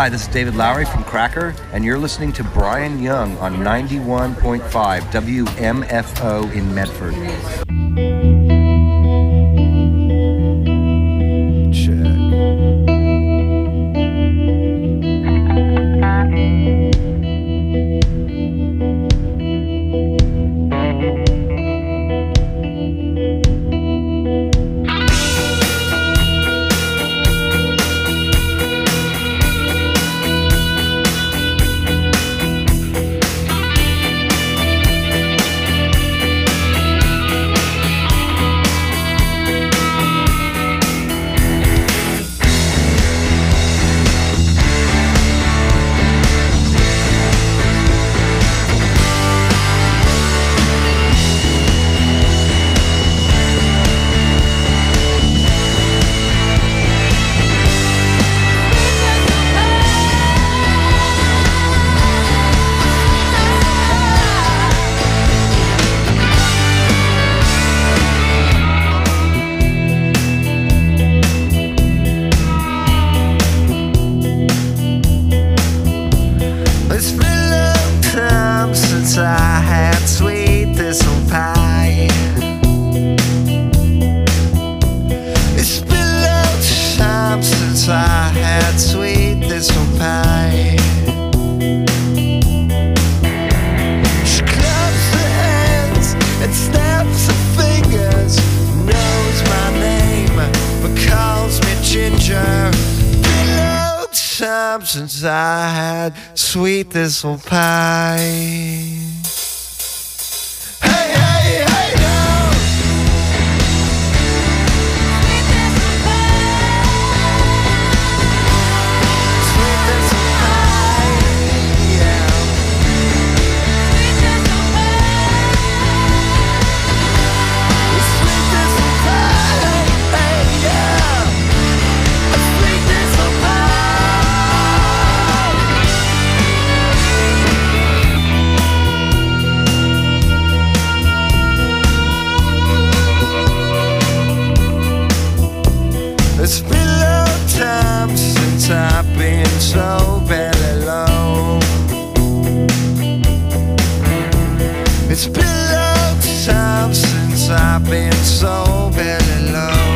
Hi, this is David Lowry from Cracker, and you're listening to Brian Young on 91.5 WMFO in Medford. Since I had sweet thistle pie. It's been a long time since I've been so belly low. It's been a long time since I've been so belly low.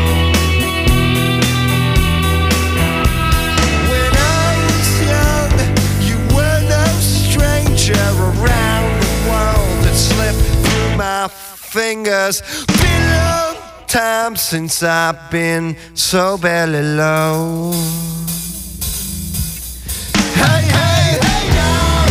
When I was young, you were no stranger around the world. It slipped through my fingers. Been a long time since I've been so belly low. Hey, hey, hey, now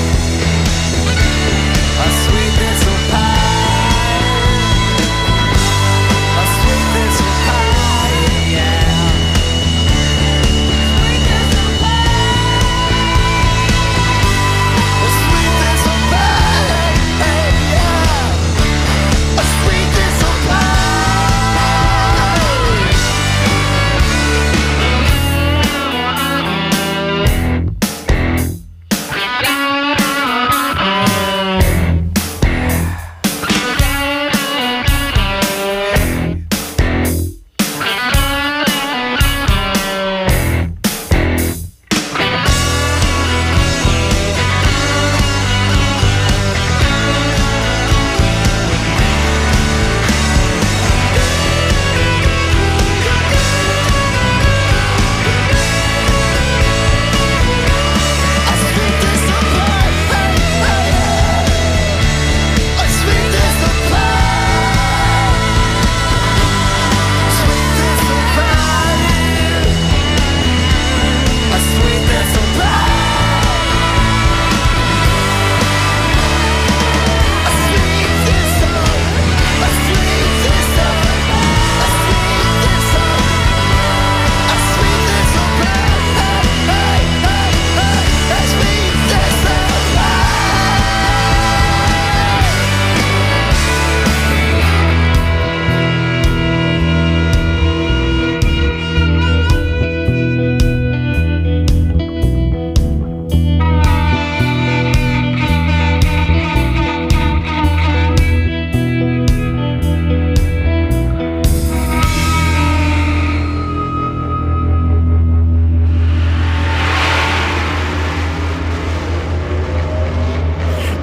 a sweet little pie, a sweet little pie, yeah. Sweet little pie, a sweet little pie, hey, yeah. A sweet little pie.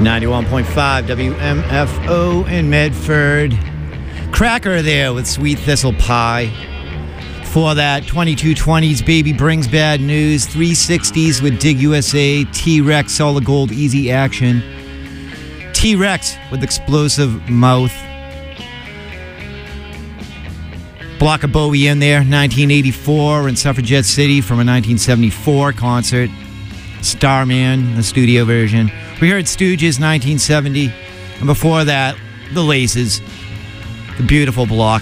91.5 WMFO in Medford. Cracker there with Sweet Thistle Pie. For that, 2220s Baby Brings Bad News, 360s with Dig USA, T-Rex Solid Gold Easy Action, T-Rex with Explosive Mouth, Block of Bowie in there, 1984 in Suffragette City from a 1974 concert, Starman, the studio version. We heard Stooges, 1970, and before that, The Laces, the beautiful block.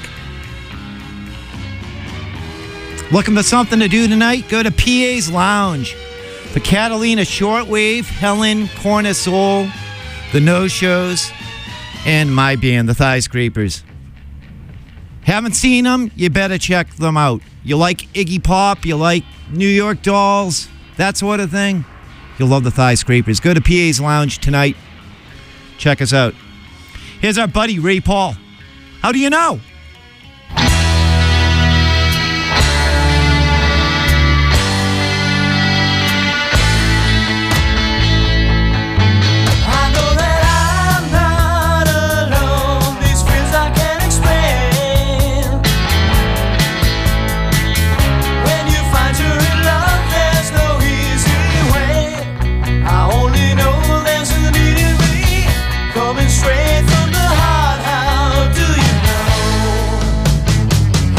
Looking for something to do tonight? Go to PA's Lounge. The Catalina Shortwave, Helen, Corner Soul, The No-Shows, and my band, The Thigh Scrapers. Haven't seen them? You better check them out. You like Iggy Pop? You like New York Dolls? That sort of thing? You'll love The Thigh Scrapers. Go to PA's Lounge tonight. Check us out. Here's our buddy, Ray Paul. How do you know? Straight from the heart, how do you know?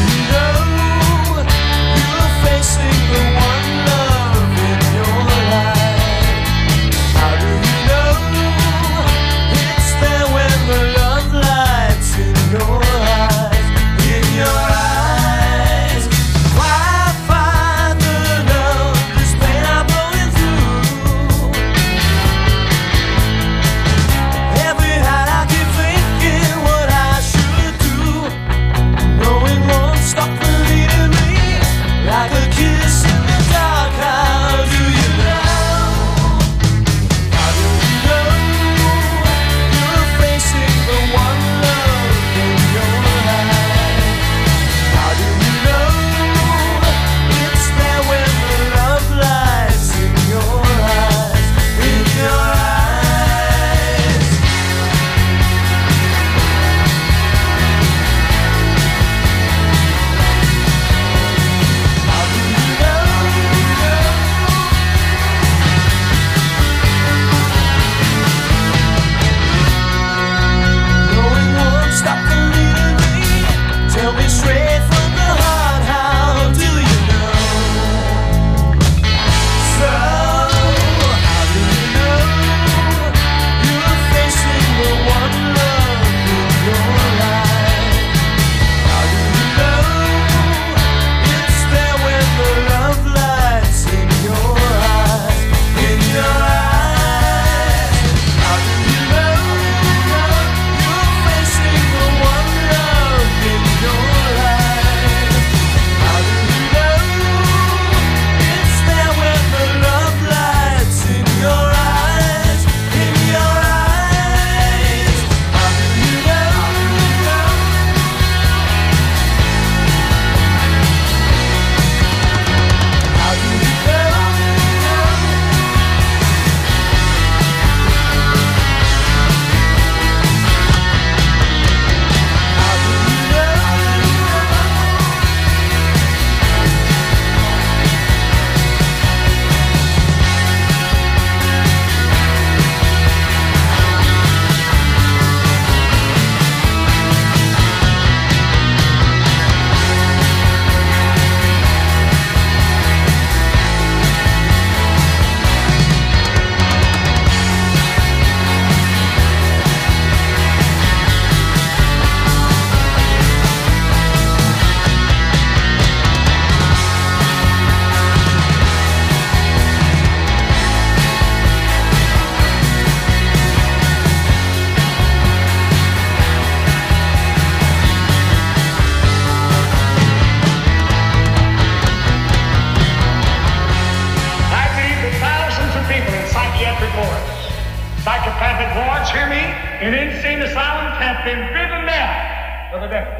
Psychopathic wards, hear me, in insane asylums have been driven mad for the devil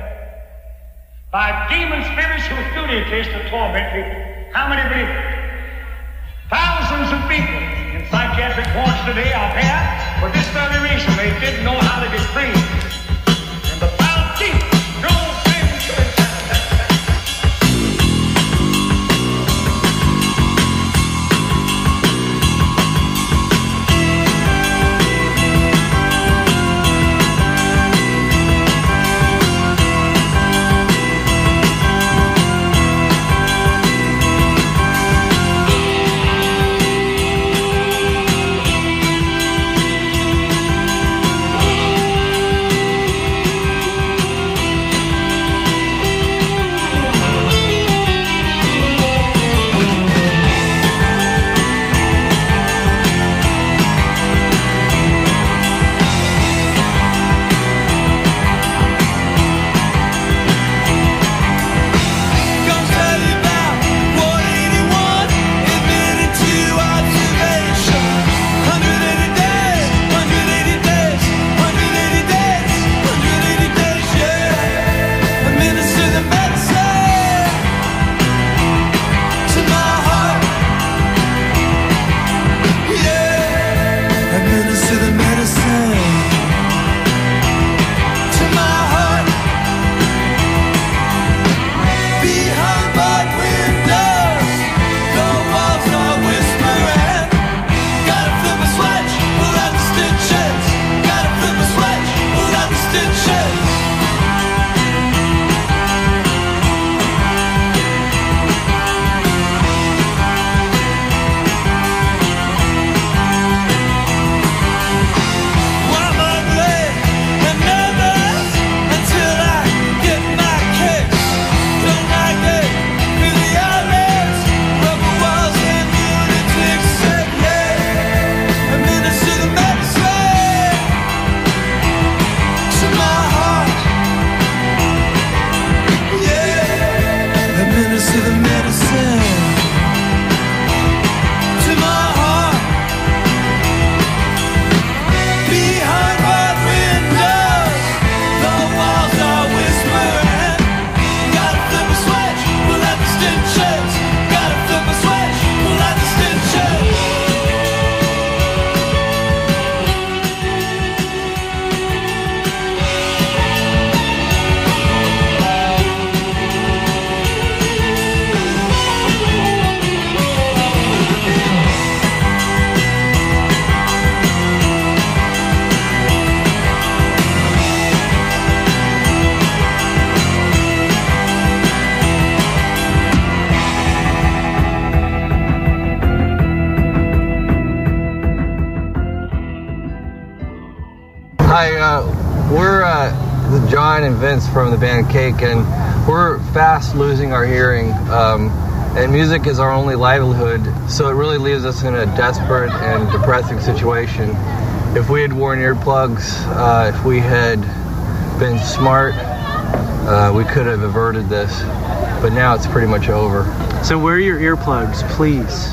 by demon spirits whose duty it is to torment people. How many believe it? Thousands of people in psychiatric wards today are there for Hi, we're John and Vince from the band Cake, and we're fast losing our hearing. And music is our only livelihood, so it really leaves us in a desperate and depressing situation. If we had worn earplugs, if we had been smart, we could have averted this, but now it's pretty much over. So wear your earplugs, please.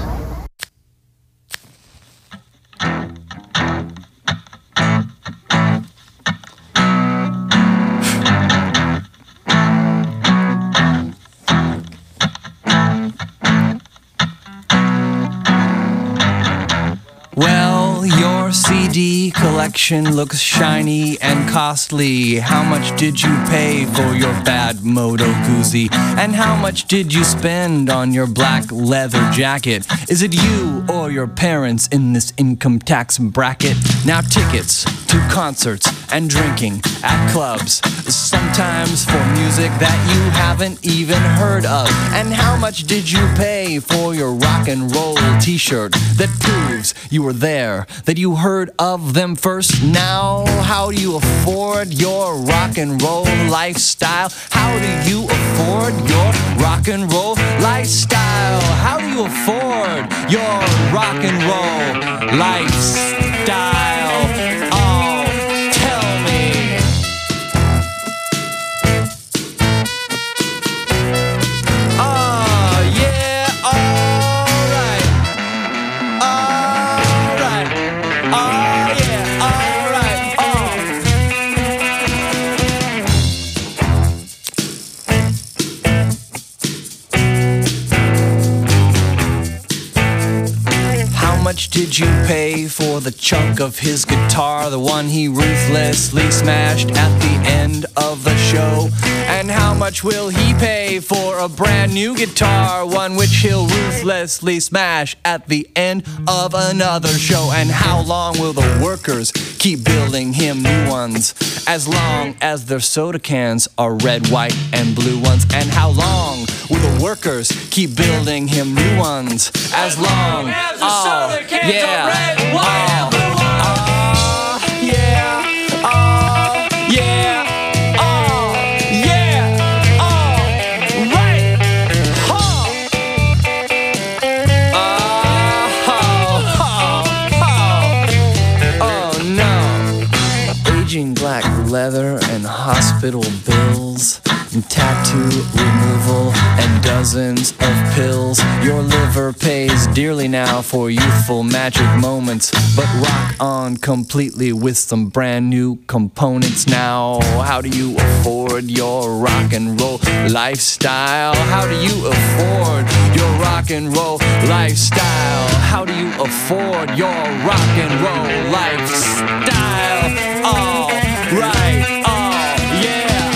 Well, your CD collection looks shiny and costly. How much did you pay for your bad Moto Guzzi? And how much did you spend on your black leather jacket? Is it you or your parents in this income tax bracket? Now tickets to concerts and drinking at clubs, sometimes for music that you haven't even heard of. And how much did you pay for your rock and roll t-shirt that proves you were there, that you heard of them first? Now, how do you afford your rock and roll lifestyle? How do you afford your rock and roll lifestyle? How do you afford your rock and roll lifestyle? How much did you pay for the chunk of his guitar, the one he ruthlessly smashed at the end of the show? And how much will he pay for a brand new guitar, one which he'll ruthlessly smash at the end of another show? And how long will the workers keep building him new ones, as long as their soda cans are red, white, and blue ones? And how long will the workers keep building him new ones, as long as the soda cans are red, white, and blue ones? Black leather and hospital bills and tattoo removal and dozens of pills. Your liver pays dearly now for youthful magic moments, but rock on completely with some brand new components. Now, how do you afford your rock and roll lifestyle? How do you afford your rock and roll lifestyle? How do you afford your rock and roll lifestyle? All right, oh yeah.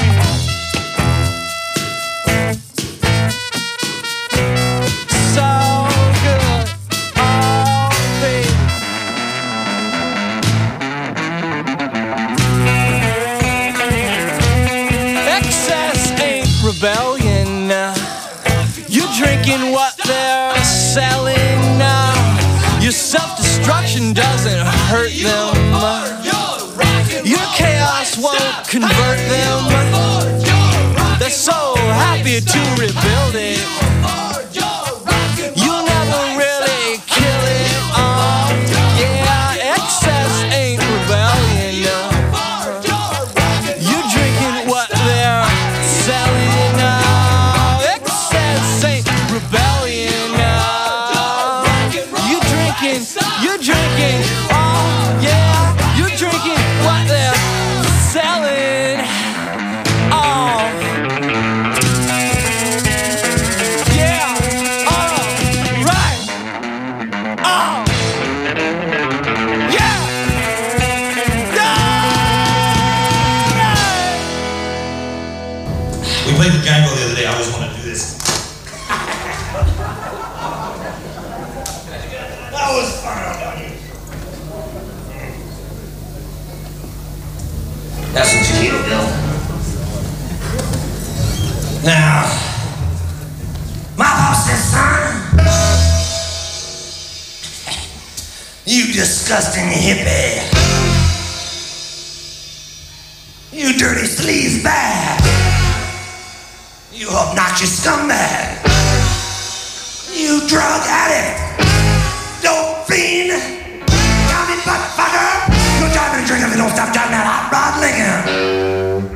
So good, oh baby. Excess ain't rebellion. You're drinking what they're selling. Your self-destruction doesn't hurt them. Your chaos won't convert them. They're so happy to rebuild it. You'll never really kill it. Oh, yeah, excess ain't rebellion. You're drinking what they're selling. Excess ain't rebellion. You're drinking, oh yeah, you're drinking what they're selling. Oh, yeah, oh, right, oh, yeah, We played the Gango the other day. I always want to do this. That was fun. That's some tequila, Bill. Now, my boss says, son, you disgusting hippie. dirty sleaze bag. You obnoxious scumbag. You drug addict. Dope fiend. Tommy butt fucker. You're driving and drinking if you don't stop driving that hot rod Lincoln.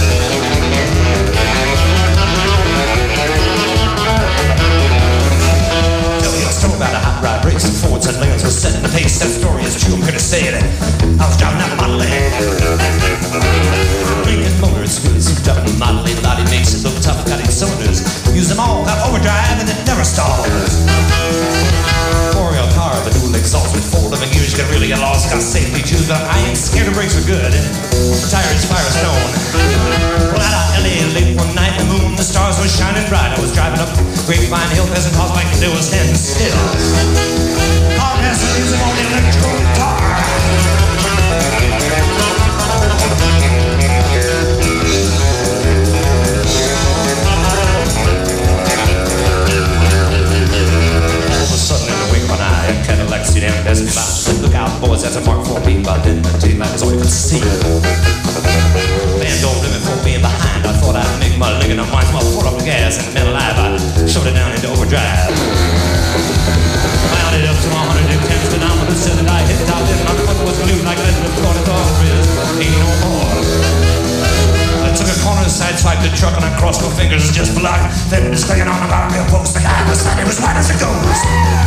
Tell me a story about a hot rod race. Forwards and Lincolns were setting the pace. That story is true, I'm here to say it. I was driving that Model A. Lincoln Motors, really souped up and Model A. Lottie makes it look tough, got 8 cylinders. Use them all, got overdrive, and it never stalls. Oriole car, the dual exhaust with 4 living years, you can really get lost. Got safety shoes, but I ain't scared the brakes are good. The tire is Firestone. Well, out of LA late one night, the moon, the stars were shining bright. I was driving up Grapevine Hill, Peasant House like there was standing still. Car has the music on the electro guitar. Suddenly in the wink of an eye, a Cadillac sedan passed me by. Said, look out, boys, that's a Mark 4 beat. But I didn't tell you, that's all you could see. Band old living for being behind. I thought I'd make my leg in a mind, my foot up the gas, and then alive, I shoved it down into overdrive. Wound it up to 110 speedometer, said that I hit top in. My foot was glued like that, the corner dog is. Ain't no more. I took a corner, sideswiped the truck, and I crossed my fingers just for luck. Then just hanging on about a real post, the guy was like, it was white as it goes.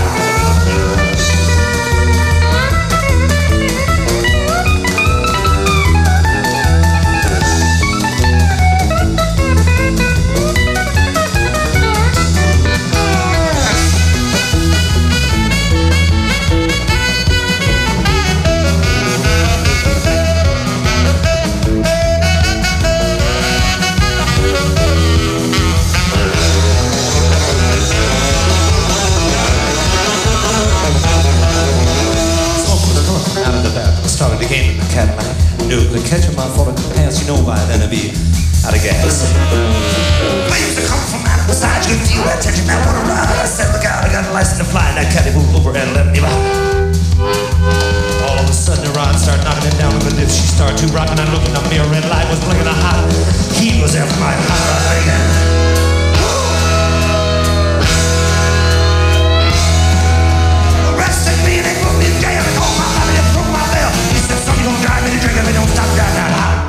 Started to gain in the Cadillac. Knew the catch him, I thought I could pass, you know, by then I'd be out of gas. Waves are coming from out of the side, you can feel that tension, man, what a ride. I said, look out, I got a license to fly, and that caddy moved over and let me by. All of a sudden, the rod started knocking it down with the lift. She started to rock, and I looked in the mirror, red light was blinking hot. He was there for my hot rod again. Arrested me, and they put me in jail, and called my mother, and broke my bell. He said, son, you gonna drive me to drink if you don't stop driving that hot.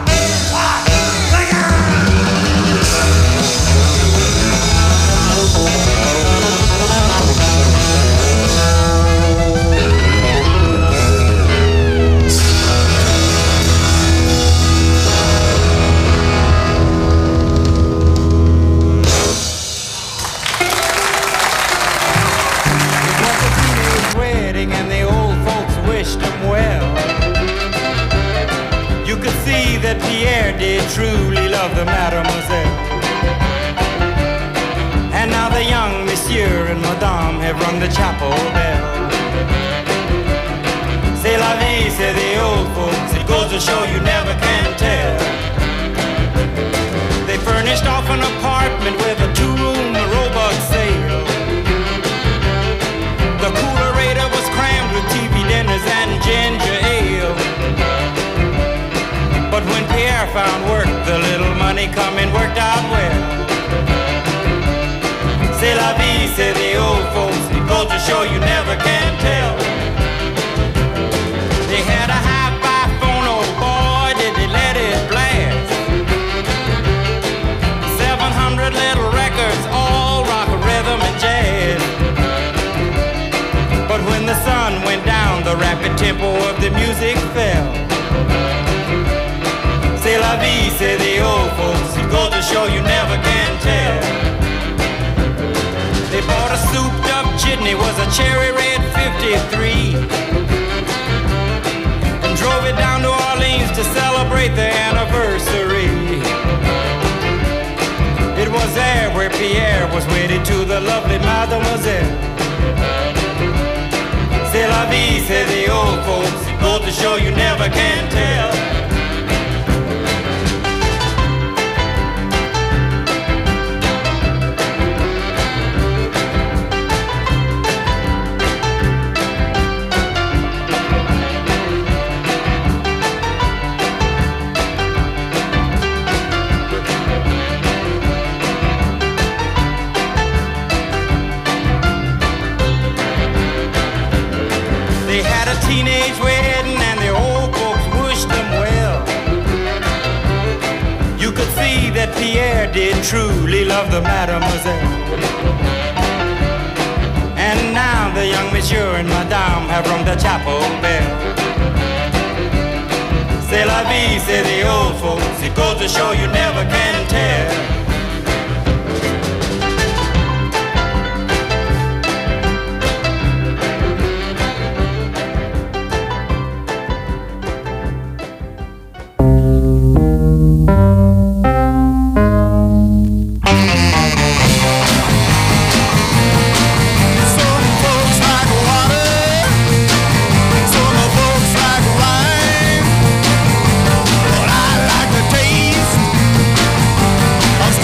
That Pierre did truly love the mademoiselle. And now the young monsieur and madame have rung the chapel bell. C'est la vie, say the old folks. It goes to show you never can tell. They furnished off an apartment with a 2-room robot sale. The coolerator was crammed with TV dinners and ginger ale. But when Pierre found work, the little money coming worked out well. C'est la vie, say the old folks. It goes to show you never can tell. They had a hi-fi phone, oh boy, did they let it blast. 700 little records, all rock, rhythm, and jazz. But when the sun went down, the rapid tempo of the music fell. C'est la vie, say the old folks. It goes to show you never can tell. They bought a souped-up jitney, was a cherry red 53, and drove it down to Orleans to celebrate their anniversary. It was there where Pierre was wedded to the lovely mademoiselle. C'est la vie, say the old folks. It goes to show you never can tell. did truly love the mademoiselle. And now the young monsieur and madame have rung the chapel bell. C'est la vie, say the old folks. It goes to show you never can tell. Of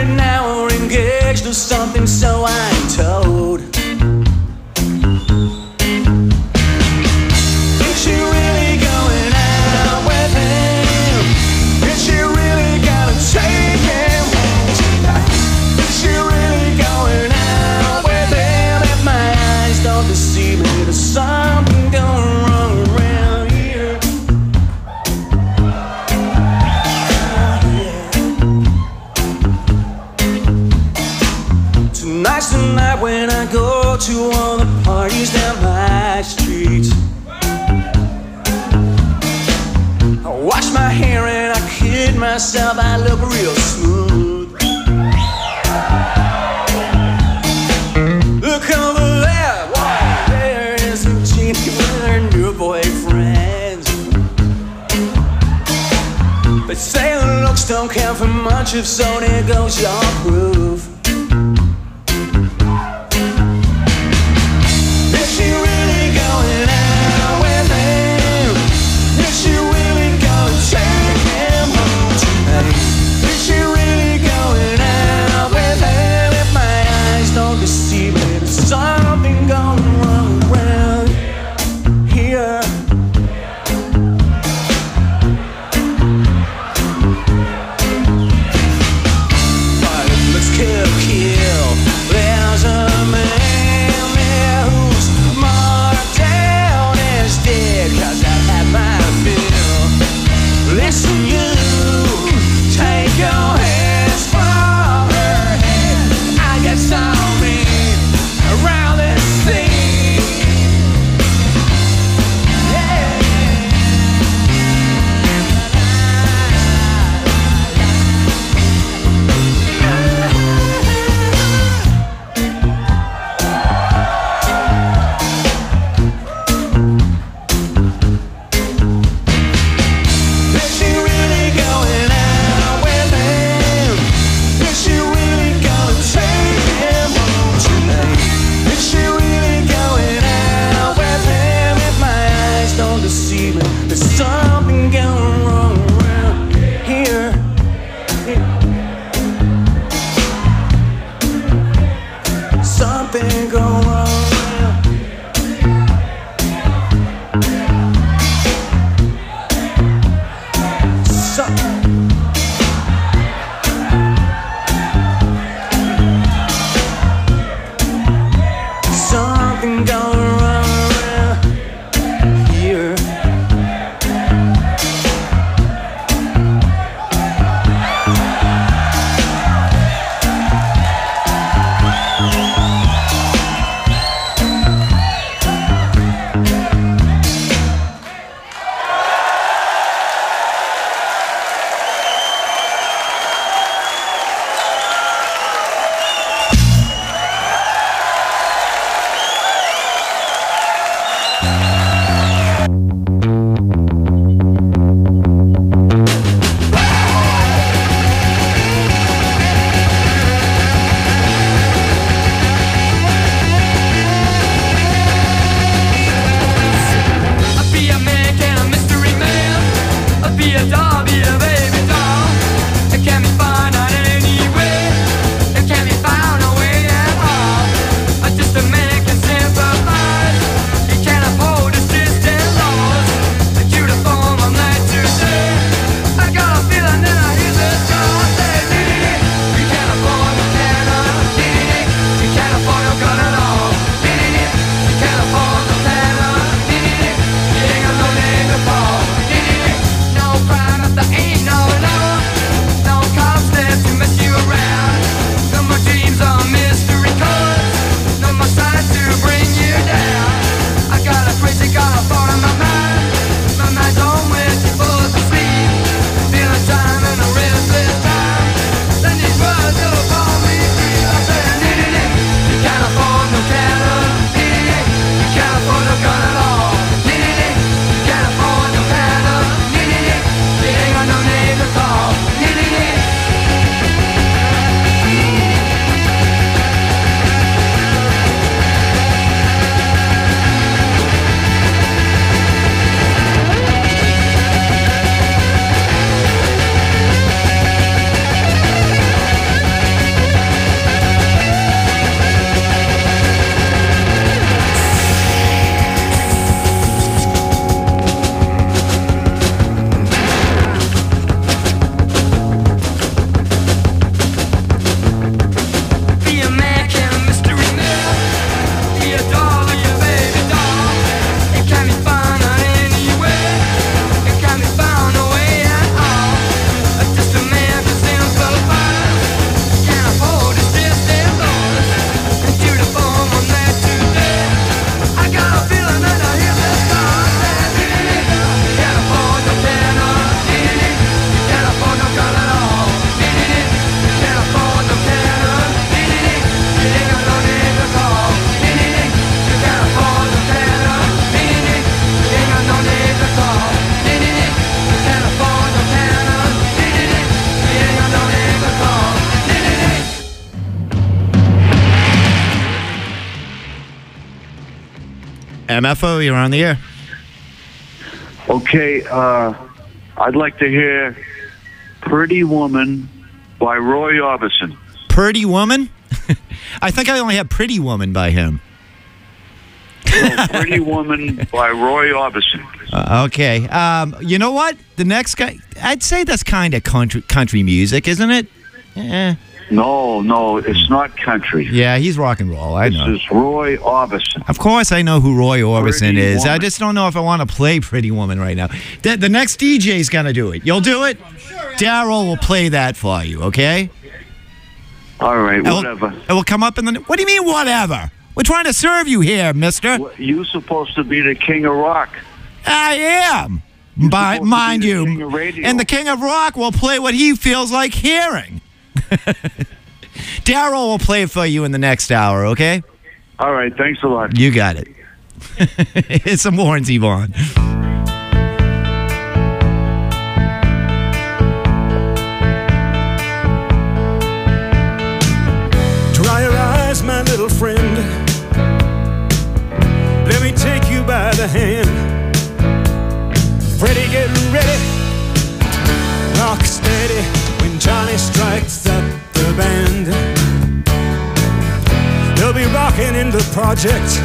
married now or engaged or something, so I'm told. Is she really going out with him? Is she really gonna take him home? Is she really going out with him? If my eyes don't deceive me, there's something going wrong around here. Tonight's the night when I go to all the parties down my street. I wash my hair and I kid myself, I look real smooth. Look over there, boy, there is Eugenie with her new boyfriend. They say the looks don't count for much, if so, there goes your proof. Is she really going out with him? Is she really gonna take him home tonight? Is she really going out with him? If my eyes don't deceive me, there's something going wrong around here. But let's kill. There's a man there who's marked down as dead, 'cause I've had my fill. Listen, you, take your hands from her head. I get so mean around this thing. Yeah. MFO, you're on the air. Okay, I'd like to hear Pretty Woman by Roy Orbison. Pretty Woman? I think I only have Pretty Woman by him. No, Pretty Woman by Roy Orbison. Okay. You know what? The next guy, I'd say that's kind of country music, isn't it? No, it's not country. Yeah, he's rock and roll. I know. This is Roy Orbison. Of course, I know who Roy Orbison Pretty is. Woman. I just don't know if I want to play Pretty Woman right now. The next DJ's going to do it. You'll do it? Daryl will play that for you, okay? All right, whatever. It will come up in the... What do you mean, whatever? We're trying to serve you here, mister. Well, you're supposed to be the king of rock. I am. Mind you. And the king of rock will play what he feels like hearing. Daryl will play it for you in the next hour, okay? All right, thanks a lot. You got it. It's some Warren's Yvonne. Dry your eyes, my little friend. Let me take you by the hand. Freddie, get ready. Rock steady when Johnny strikes up the band. They'll be rocking in the project,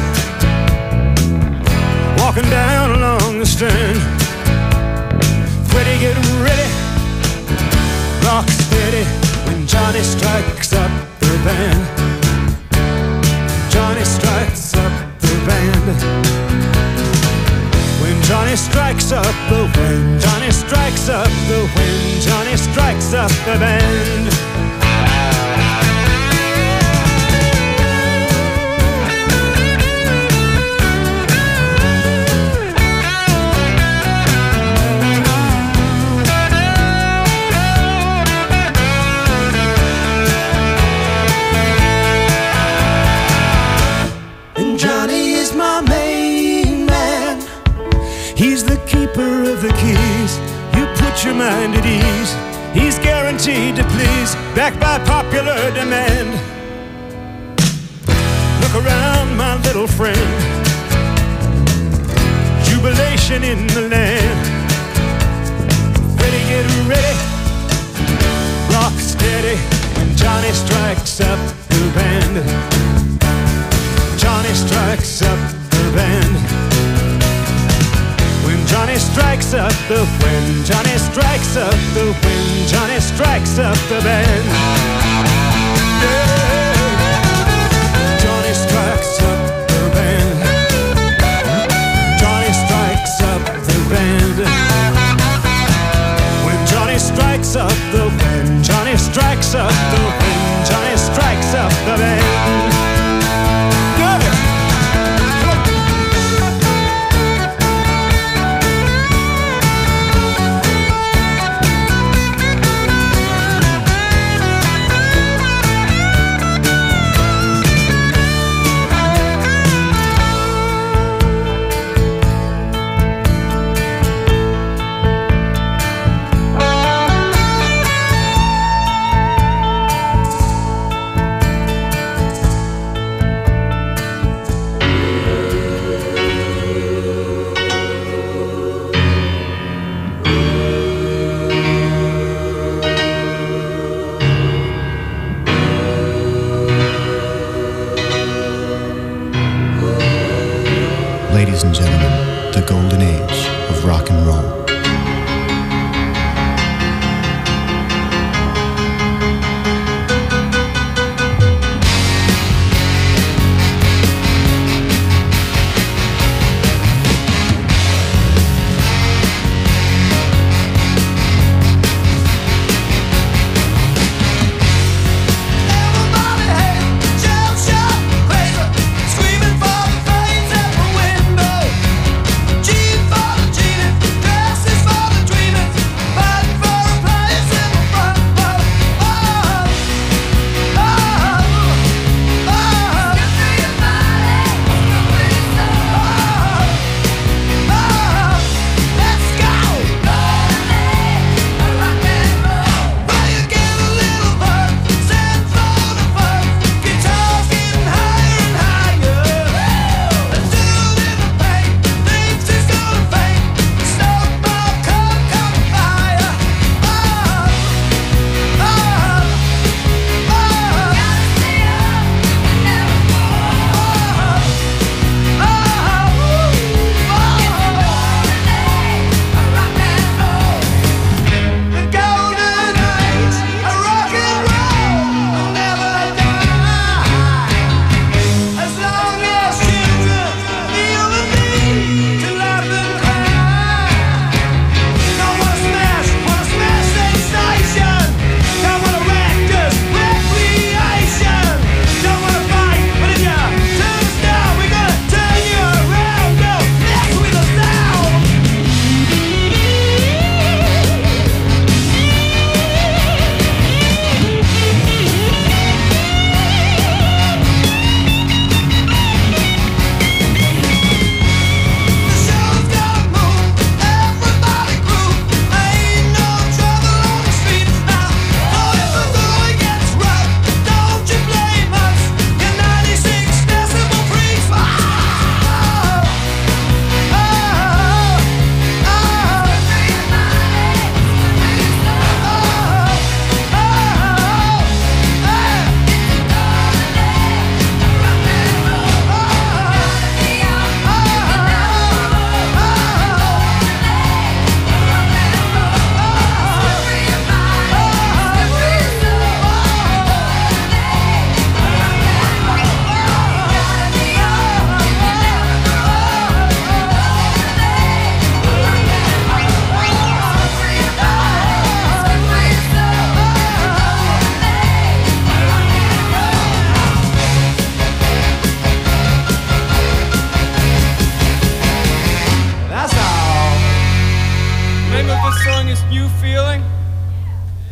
walking down along the strand. Freddie, get ready. Rock steady when Johnny strikes up the band. Johnny strikes up the band. When Johnny strikes up the wind, Johnny strikes up the wind, Johnny strikes up the band. And Johnny is my main man. He's the keeper of the keys. You put your mind at ease. He's guaranteed to please, backed by popular demand. Look around, my little friend. Jubilation in the land. Ready, get ready. Rock steady when Johnny strikes up the band. Johnny strikes up the band. When Johnny strikes up the wind, Johnny strikes up the wind, Johnny strikes up the band. Yeah. Johnny strikes up the band. Johnny strikes up the band. When Johnny strikes up the wind, Johnny strikes up the wind, Johnny strikes up the band.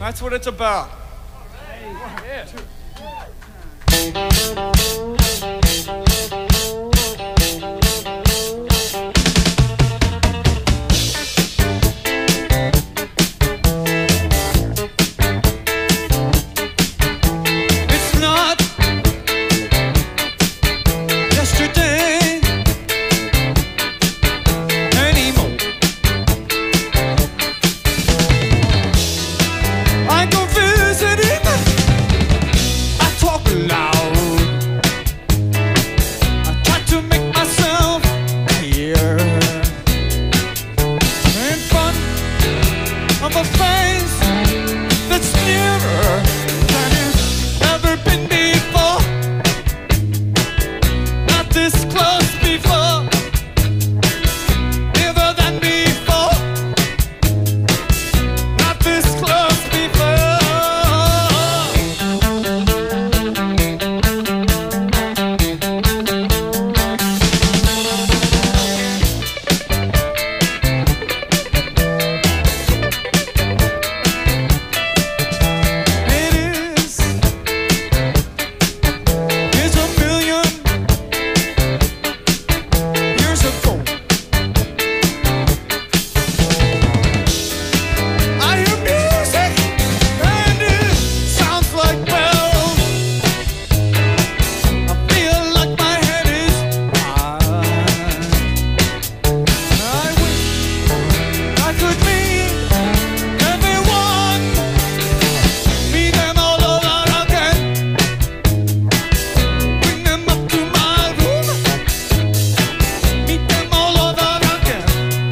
That's what it's about. It's not yesterday anymore. I go visiting, I talk loud, I try to make myself hear in front of a face that's nearer than it's ever been before. Not this close before, never than before. Not this close before. It's a million years ago. I hear music and it sounds like bells. I feel like my head is high. I wish I could meet everyone, meet them all over again, bring them up to my room, meet them all over again,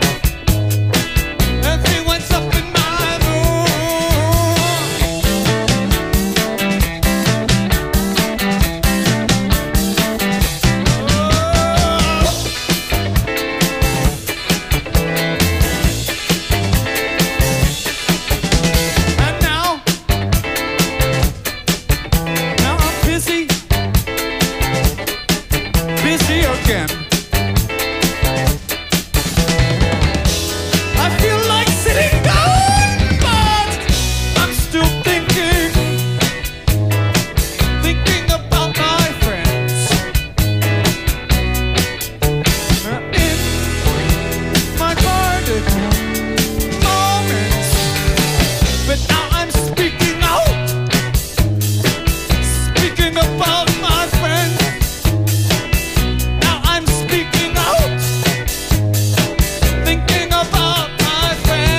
and see what's up in my room. And now I'm busy again. I feel like sitting down, but I'm still thinking about my friends. In my guarded moments, but now I'm speaking out, speaking about my friends. Now I'm speaking out, thinking about my friends.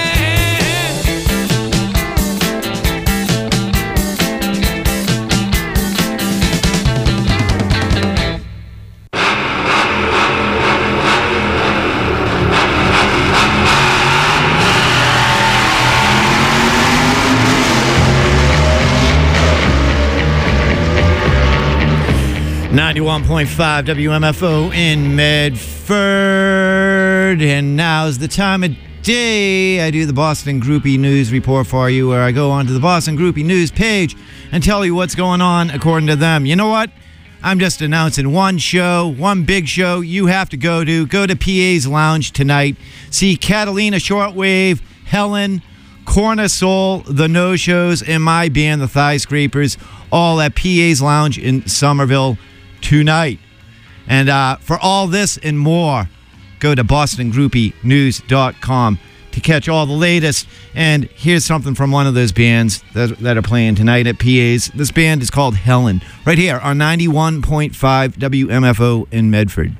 .5 WMFO in Medford. And now's the time of day I do the Boston Groupie News Report for you, where I go onto the Boston Groupie News page and tell you what's going on according to them. You know what? I'm just announcing one show, one big show you have to go to. Go to PA's Lounge tonight. See Catalina Shortwave, Helen, Corner Soul, The No-Shows, and my band, the Thigh Scrapers, all at PA's Lounge in Somerville tonight. And for all this and more, go to BostonGroupieNews.com to catch all the latest. And here's something from one of those bands that are playing tonight at PA's. This band is called Helen, right here on 91.5 WMFO in Medford.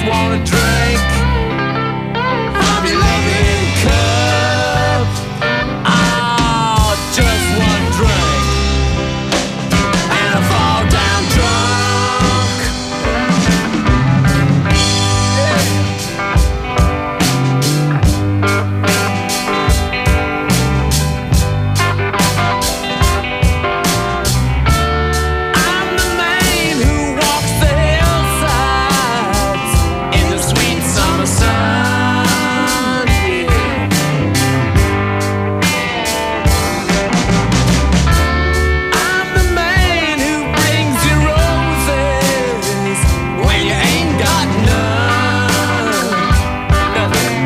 wanna drink from your loving cup. Oh, just one drink, and I fall down drunk. I'm the man who walks the hillsides in the sweet summer sun. I'm the man who brings you roses when you ain't got none. Nothing.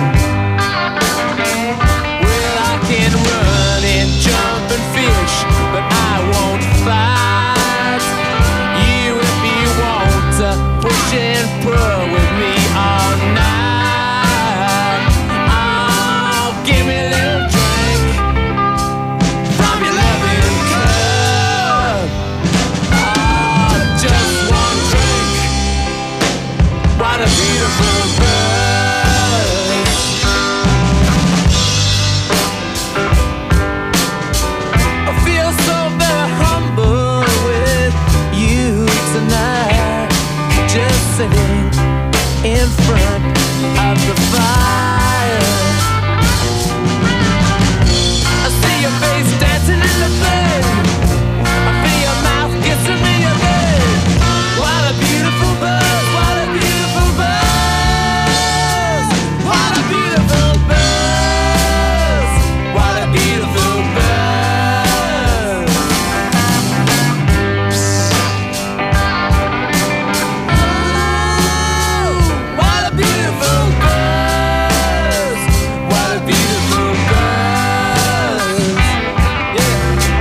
Well, I can run and jump and fish, but I won't fight you if you want to push and pull with me all night. Oh, give me a little drink from your loving cup. Oh, just one drink. What a beautiful buzz. I feel so very humble with you tonight, just sitting in front of the fire. I see your face dancing in the flame. I feel your mouth kissing me again. What a beautiful buzz, what a beautiful buzz. What a beautiful buzz. What a beautiful buzz. What a beautiful buzz. What a beautiful buzz. Yeah.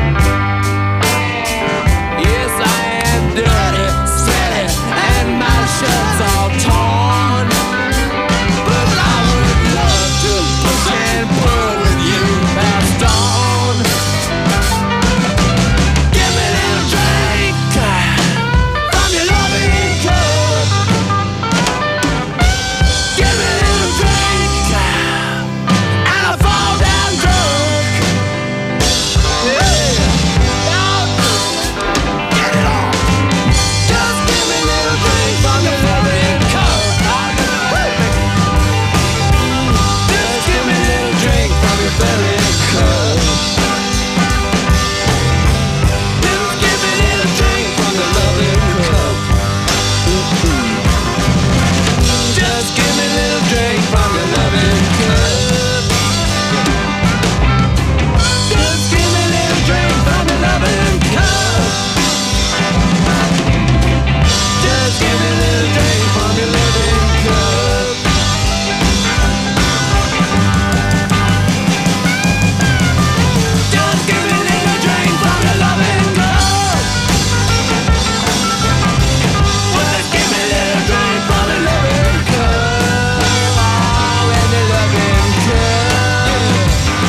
Yes, I am dirty, sweaty, and my shirt's all torn. But I would love to push and pull with you past dawn. Give me a little drink from your loving cup. Give me a little drink, and I fall down drunk. Yeah. Get it on. Just give me a little drink from your loving cup. Just give me a little drink from your loving cup. Just give me a little drink from the loving cup. Just give me a little drink from your loving cup. Just give me a little drink from your loving cup. Just give me a little drink from your loving cup. Just give me a little drink from your loving cup. Just give me a little drink from your loving cup. Oh, and your loving cup.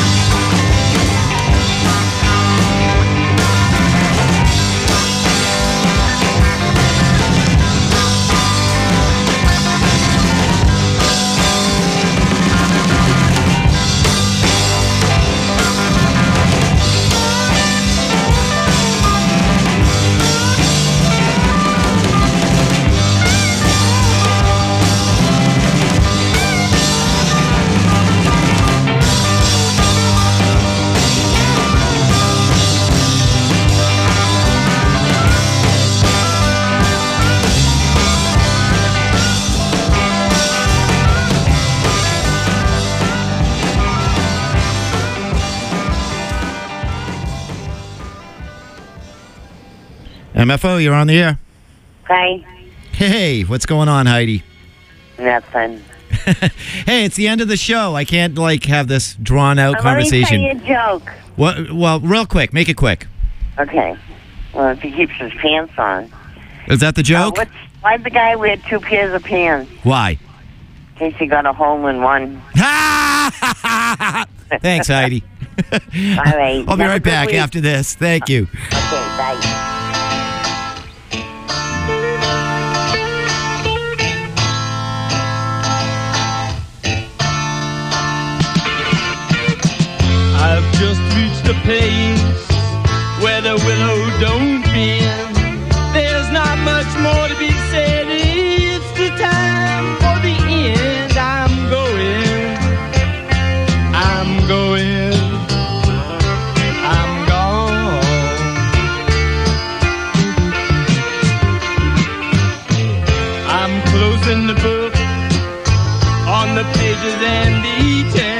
MFO, you're on the air. Hi. Hey, what's going on, Heidi? Nothing. Hey, it's the end of the show. I can't have this drawn out conversation. Let me tell you a joke. What? Well, real quick. Make it quick. Okay. Well, if he keeps his pants on. Is that the joke? Why'd the guy wear 2 pairs of pants? Why? In case he got a hole in one. Thanks, Heidi. All right. I'll be right back after this. Thank you. Okay, bye. the pages and details.